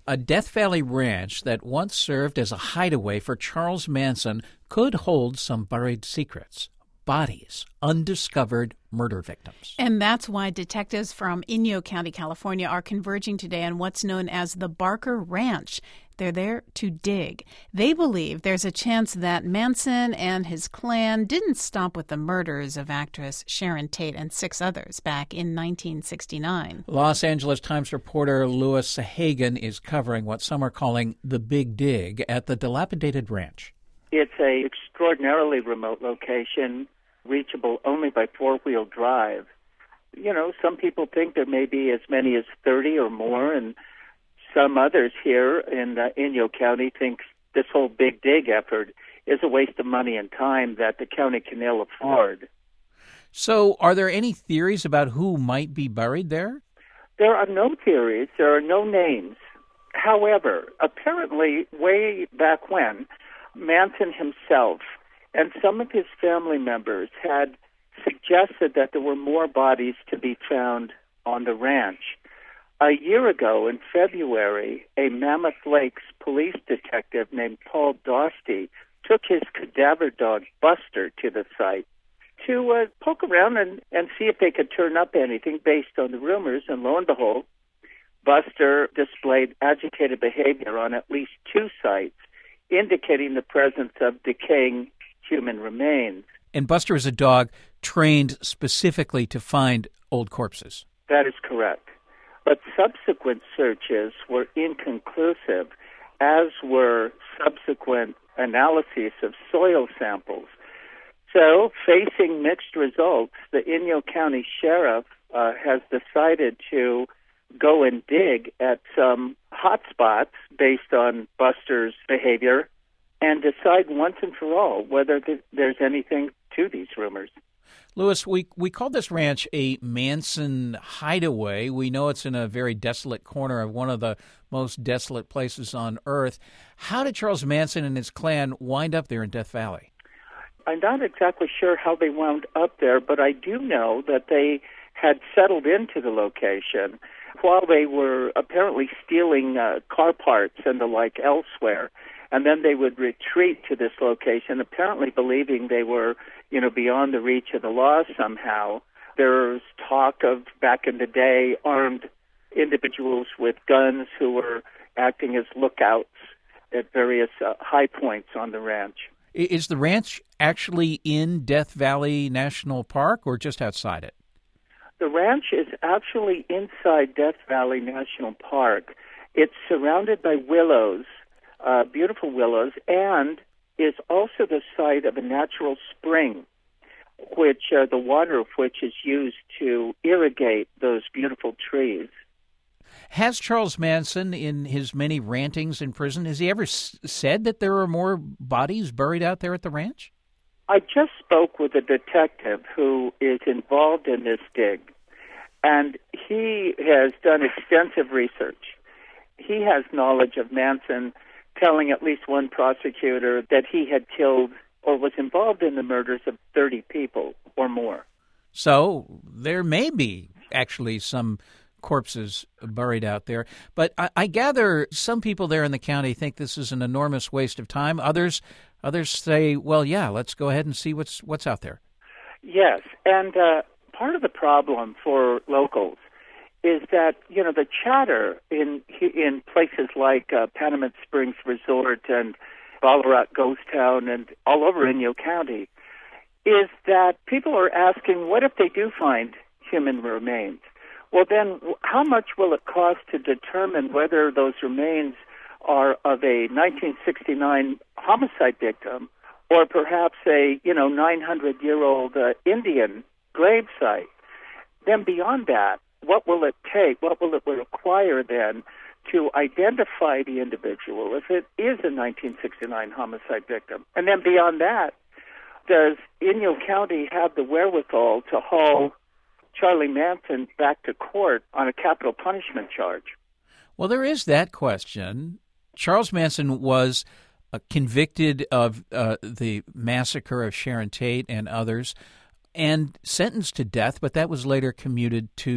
A Death Valley ranch that once served as a hideaway for Charles Manson could hold some buried secrets. Bodies, undiscovered murder victims. And that's why detectives from Inyo County, California are converging today on what's known as the Barker Ranch. They're there to dig. They believe there's a chance that Manson and his clan didn't stop with the murders of actress Sharon Tate and 6 others back in 1969. Los Angeles Times reporter Louis Sahagan is covering what some are calling the Big Dig at the dilapidated ranch. It's an extraordinarily remote location, reachable only by 4-wheel drive. You know, some people think there may be as many as 30 or more, and some others here in Inyo County think this whole Big Dig effort is a waste of money and time that the county can ill afford. So are there any theories about who might be buried there? There are no theories. There are no names. However, apparently way back when, Manson himself and some of his family members had suggested that there were more bodies to be found on the ranch. A year ago, in February, a Mammoth Lakes police detective named Paul Dosty took his cadaver dog, Buster, to the site to poke around and see if they could turn up anything based on the rumors. And lo and behold, Buster displayed agitated behavior on at least 2 sites, indicating the presence of decaying human remains. And Buster is a dog trained specifically to find old corpses. That is correct. But subsequent searches were inconclusive, as were subsequent analyses of soil samples. So, facing mixed results, the Inyo County Sheriff has decided to go and dig at some hot spots based on Buster's behavior and decide once and for all whether there's anything to these rumors. Louis, we call this ranch a Manson hideaway. We know it's in a very desolate corner of one of the most desolate places on earth. How did Charles Manson and his clan wind up there in Death Valley? I'm not exactly sure how they wound up there, but I do know that they had settled into the location while they were apparently stealing car parts and the like elsewhere. And then they would retreat to this location, apparently believing they were, beyond the reach of the law somehow. There's talk of, back in the day, armed individuals with guns who were acting as lookouts at various high points on the ranch. Is the ranch actually in Death Valley National Park or just outside it? The ranch is actually inside Death Valley National Park. It's surrounded by willows, beautiful willows, and is also the site of a natural spring, which the water of which is used to irrigate those beautiful trees. Has Charles Manson, in his many rantings in prison, has he ever said that there are more bodies buried out there at the ranch? I just spoke with a detective who is involved in this dig, and he has done extensive research. He has knowledge of Manson telling at least one prosecutor that he had killed or was involved in the murders of 30 people or more. So there may be actually some corpses buried out there. But I gather some people there in the county think this is an enormous waste of time. Others say, well, yeah, let's go ahead and see what's out there. Yes, and part of the problem for locals is that, the chatter in places like Panamint Springs Resort and Ballarat Ghost Town and all over Inyo County is that people are asking, what if they do find human remains? Well, then, how much will it cost to determine whether those remains are of a 1969 homicide victim or perhaps a, 900-year-old Indian gravesite? Then beyond that, what will it take? What will it require then to identify the individual if it is a 1969 homicide victim? And then beyond that, does Inyo County have the wherewithal to haul Charlie Manson back to court on a capital punishment charge? Well, there is that question. Charles Manson was convicted of the massacre of Sharon Tate and others and sentenced to death, but that was later commuted to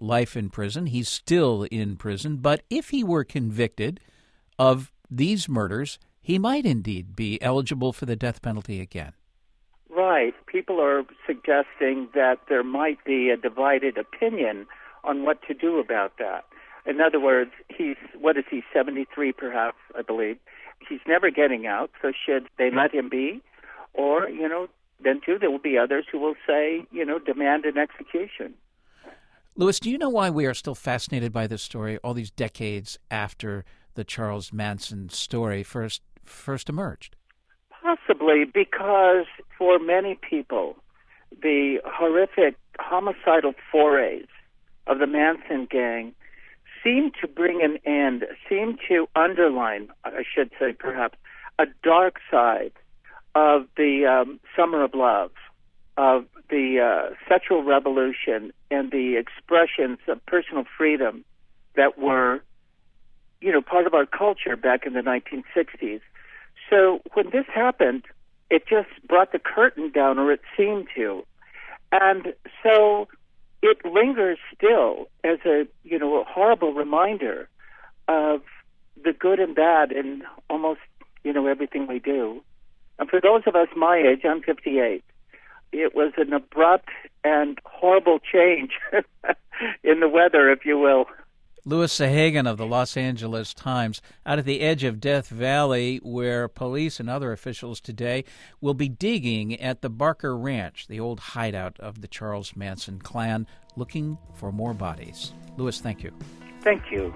life in prison. He's still in prison. But if he were convicted of these murders, he might indeed be eligible for the death penalty again. Right. People are suggesting that there might be a divided opinion on what to do about that. In other words, he's 73 perhaps, I believe. He's never getting out, so should they let him be? Or, then too, there will be others who will say, demand an execution. Louis, do you know why we are still fascinated by this story all these decades after the Charles Manson story first emerged? Possibly because for many people, the horrific homicidal forays of the Manson gang seem to bring an end, seem to underline, I should say perhaps, a dark side of the summer of love, of the sexual revolution and the expressions of personal freedom that were, part of our culture back in the 1960s. So when this happened, it just brought the curtain down, or it seemed to. And so it lingers still as a horrible reminder of the good and bad in almost, everything we do. And for those of us my age, I'm 58, it was an abrupt and horrible change in the weather, if you will. Louis Sahagan of the Los Angeles Times, out at the edge of Death Valley, where police and other officials today will be digging at the Barker Ranch, the old hideout of the Charles Manson clan, looking for more bodies. Louis, thank you. Thank you.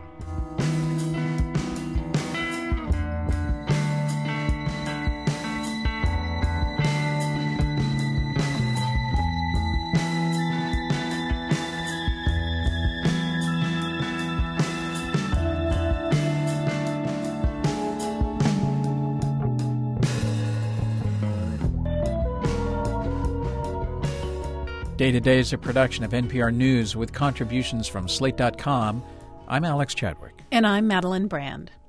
Day to Day is a production of NPR News with contributions from Slate.com. I'm Alex Chadwick. And I'm Madeline Brand.